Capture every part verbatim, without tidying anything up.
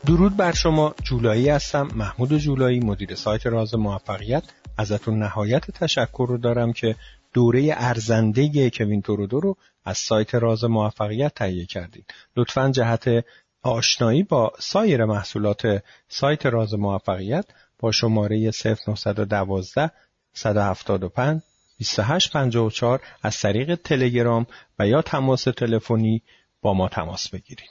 درود بر شما، جولایی هستم، محمود جولایی، مدیر سایت راز موفقیت. ازتون نهایت تشکر رو دارم که دوره ارزنده کوین تورودو رو از سایت راز موفقیت تهیه کردید. لطفاً جهت آشنایی با سایر محصولات سایت راز موفقیت با شماره صفر نه یک دو یک هفت پنج دو هشت پنج چهار از طریق تلگرام و یا تماس تلفنی با ما تماس بگیرید.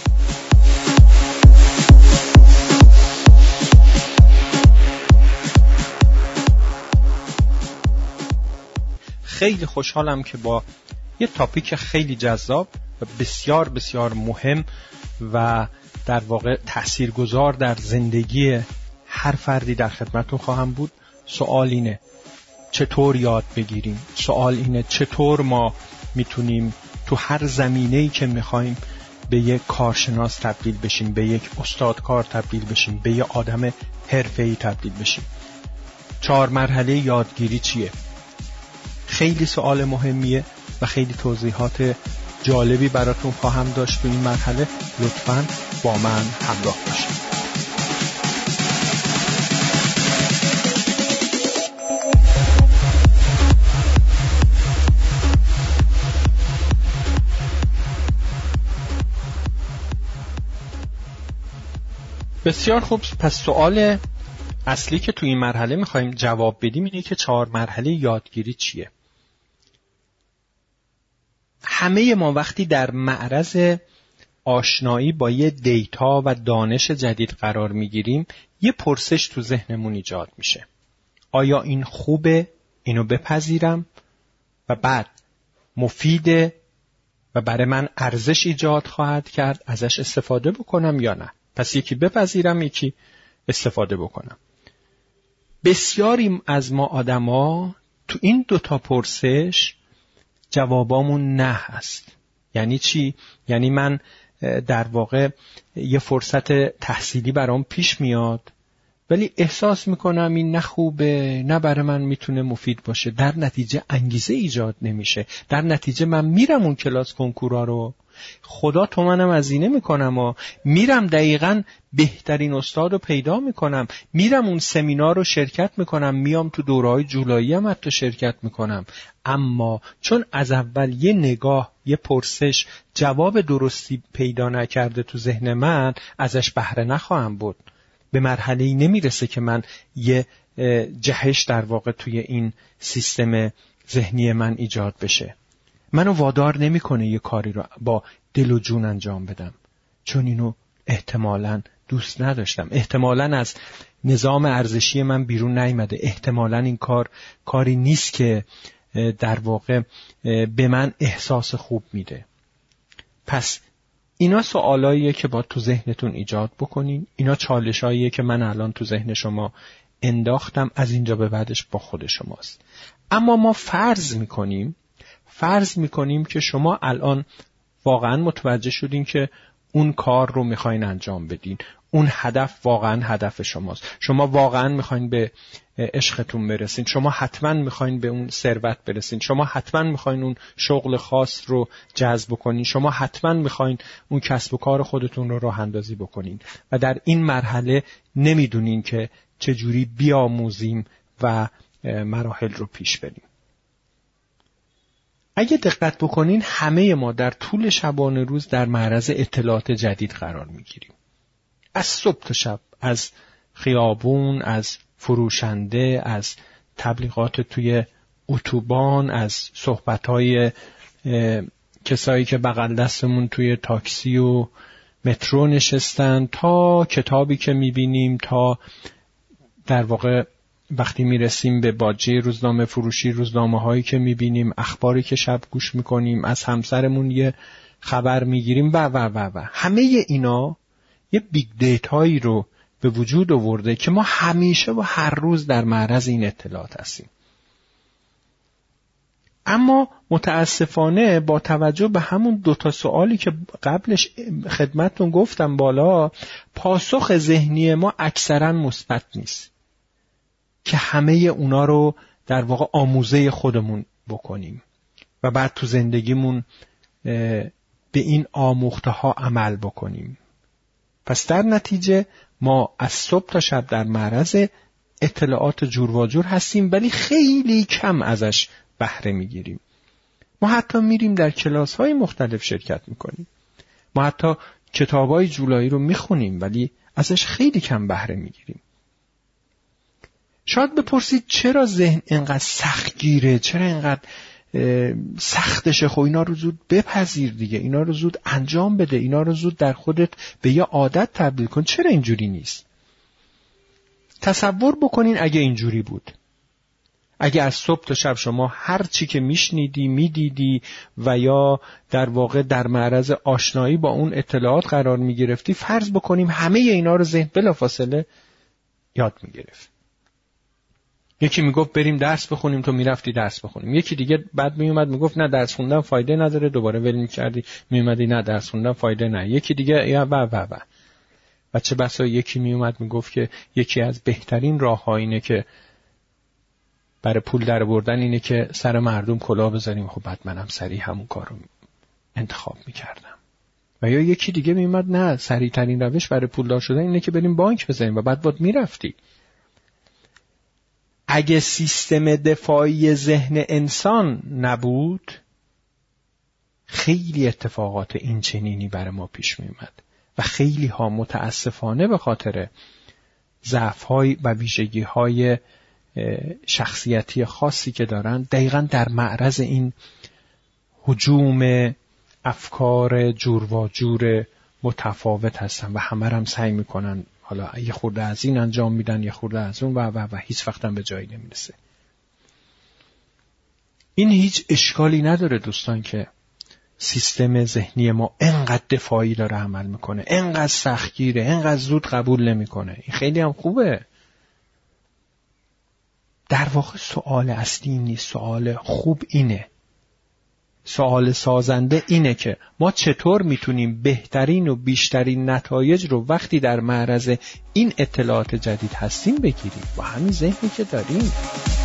خیلی خوشحالم که با یه تاپیک خیلی جذاب و بسیار بسیار مهم و در واقع تاثیرگذار در زندگی هر فردی در خدمتتون خواهم بود. سوال اینه چطور یاد بگیریم؟ سوال اینه چطور ما میتونیم تو هر زمینه‌ای که میخوایم به یک کارشناس تبدیل بشیم، به یک استادکار تبدیل بشیم، به یک آدم حرفه‌ای تبدیل بشیم. چهار مرحله یادگیری چیه؟ خیلی سوال مهمیه و خیلی توضیحات جالبی براتون خواهم داشت تو این مرحله. لطفاً با من همراه باشید. بسیار خوب، پس سوال اصلی که تو این مرحله میخوایم جواب بدیم اینه که چهار مرحله یادگیری چیه؟ همه ما وقتی در معرض آشنایی با یه دیتا و دانش جدید قرار میگیریم یه پرسش تو ذهنمون ایجاد میشه. آیا این خوبه؟ اینو بپذیرم و بعد مفیده و برای من ارزش ایجاد خواهد کرد ازش استفاده بکنم یا نه؟ پس یکی بپذیرم، یکی استفاده بکنم. بسیاری از ما آدما تو این دوتا پرسش جوابامون نه هست. یعنی چی؟ یعنی من در واقع یه فرصت تحصیلی برام پیش میاد ولی احساس میکنم این نه خوبه، نه برای من میتونه مفید باشه، در نتیجه انگیزه ایجاد نمیشه، در نتیجه من میرم اون کلاس کنکورا رو، خدا تو منم هزینه میکنم و میرم دقیقاً بهترین استاد رو پیدا میکنم، میرم اون سمینار رو شرکت میکنم، میام تو دوره‌های جولایی هم حتی شرکت میکنم، اما چون از اول یه نگاه، یه پرسش جواب درستی پیدا نکرده تو ذهن من، ازش بهره نخواهم بود. به مرحله‌ای نمیرسه که من یه جهش در واقع توی این سیستم ذهنی من ایجاد بشه. منو وادار نمیکنه یه کاری رو با دل و جون انجام بدم، چون اینو احتمالاً دوست نداشتم، احتمالاً از نظام ارزشی من بیرون نیامده، احتمالاً این کار کاری نیست که در واقع به من احساس خوب میده. پس اینا سوالاییه که با تو ذهنتون ایجاد بکنین. اینا چالشاییه که من الان تو ذهن شما انداختم، از اینجا به بعدش با خود شماست. اما ما فرض میکنیم فرض میکنیم که شما الان واقعا متوجه شدین که اون کار رو میخواین انجام بدین، اون هدف واقعا هدف شماست، شما واقعا میخواین به عشقتون برسین، شما حتما میخواین به اون ثروت برسین، شما حتما میخواین اون شغل خاص رو جذب کنین، شما حتما میخواین اون کسب و کار خودتون رو راه اندازی بکنین و در این مرحله نمیدونین که چجوری بیاموزیم و مراحل رو پیش بریم. اگه دقت بکنین همه ما در طول شبانه روز در معرض اطلاعات جدید قرار میگیریم. از صبح تا شب، از خیابون، از فروشنده، از تبلیغات توی اتوبان، از صحبت‌های کسایی که بغل دستمون توی تاکسی و مترو نشستن، تا کتابی که میبینیم، تا در واقع وقتی میرسیم به باجه روزنامه فروشی، روزنامه هایی که میبینیم، اخباری که شب گوش میکنیم، از همسرمون یه خبر میگیریم و و و و همه اینا یه بیگ دیتایی رو به وجود آورده که ما همیشه و هر روز در معرض این اطلاعات هستیم. اما متاسفانه با توجه به همون دوتا سوالی که قبلش خدمتتون گفتم بالا، پاسخ ذهنی ما اکثرا مثبت نیست که همه اونا رو در واقع آموزه خودمون بکنیم و بعد تو زندگیمون به این آموخته ها عمل بکنیم. پس در نتیجه ما از صبح تا شب در معرض اطلاعات جور و جور هستیم، ولی خیلی کم ازش بهره میگیریم. ما حتی میریم در کلاس‌های مختلف شرکت میکنیم، ما حتی کتابای جولایی رو میخونیم، ولی ازش خیلی کم بهره میگیریم. شاید بپرسید چرا ذهن اینقدر سختگیره، چرا اینقدر سختشه؟ خب اینا رو زود بپذیر دیگه، اینا رو زود انجام بده، اینا رو زود در خودت به یه عادت تبدیل کن. چرا اینجوری نیست؟ تصور بکنین اگه اینجوری بود، اگه از صبح تا شب شما هر چی که میشنیدی، میدیدی و یا در واقع در معرض آشنایی با اون اطلاعات قرار میگرفتی، فرض بکنیم همه اینا رو ذهن بلافاصله یاد میگرفت. یکی میگفت بریم درس بخونیم، تو میرفتی درس بخونیم. یکی دیگه بعد میومد میگفت نه درس خوندن فایده نداره، دوباره ول میکردی، میومدی نه درس خوندن فایده نه. یکی دیگه یا و و و و چه بسا یکی میومد میگفت که یکی از بهترین راه‌ها اینه که برای پول در بردن اینه که سر مردم کلاه بزنیم. خب بعد منم سریع همون کارو انتخاب میکردم. و یا یکی دیگه میومد نه سریع ترین روش برای پول دار شدن اینه که بریم بانک بزنیم و بعد بعد میرفتی. اگه سیستم دفاعی ذهن انسان نبود، خیلی اتفاقات این چنینی برای ما پیش می اومد و خیلی ها متاسفانه به خاطر ضعف‌های و ویژگی‌های شخصیتی خاصی که دارن دقیقاً در معرض این هجوم افکار جور و جور متفاوت هستن و همه هم سعی میکنن حالا یه خورده از این انجام میدن، یه خورده از اون و و و هیچ وقت هم به جایی نمیرسه. این هیچ اشکالی نداره دوستان که سیستم ذهنی ما انقدر دفاعی داره عمل میکنه، انقدر سختگیره، انقدر زود قبول نمیکنه. این خیلی هم خوبه. در واقع سوال اصلی نیست، سوال خوب اینه، سوال سازنده اینه که ما چطور میتونیم بهترین و بیشترین نتایج رو وقتی در معرض این اطلاعات جدید هستیم بگیریم با همین ذهنی که داریم.